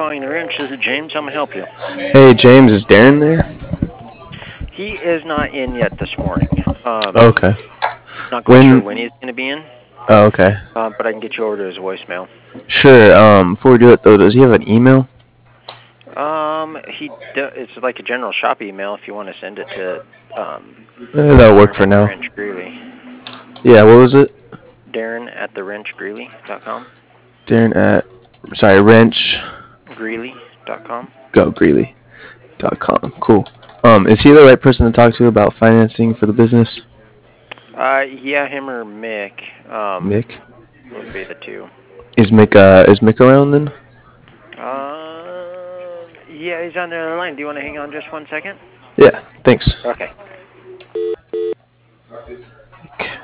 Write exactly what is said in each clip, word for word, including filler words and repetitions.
calling the ranch. This is James. How may I help you? Hey, James, is Darren there? He is not in yet this morning. Um, Okay. not quite sure When? when he's going to be in, Oh, okay. uh, but I can get you over to his voicemail. Sure. Um, before we do it though, does he have an email? Um, he do, it's like a general shop email if you want to send it to um, Eh, that'll work Darren for at the now. Ranch Greeley. Yeah. What was it? Darren at the ranch greeley dot com. Darren at sorry wrench Greeley dot com. go greeley dot com. Cool. Um, is he the right person to talk to about financing for the business? Uh, yeah, him or Mick. Um, Mick. would be the two. Is Mick uh is Mick around then? Uh, yeah, he's on the other line. Do you want to hang on just one second? Yeah. Thanks. Okay. Mick.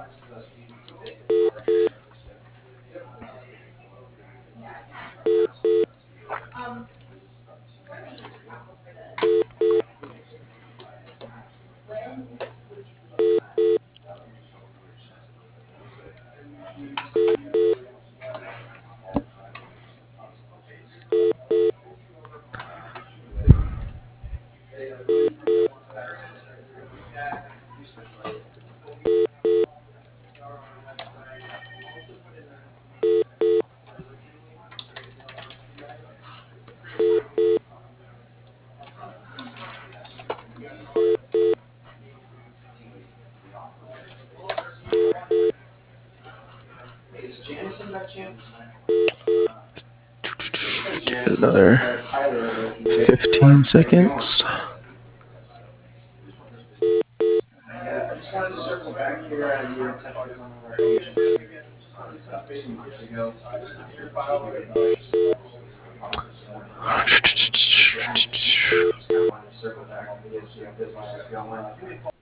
Give it another fifteen seconds.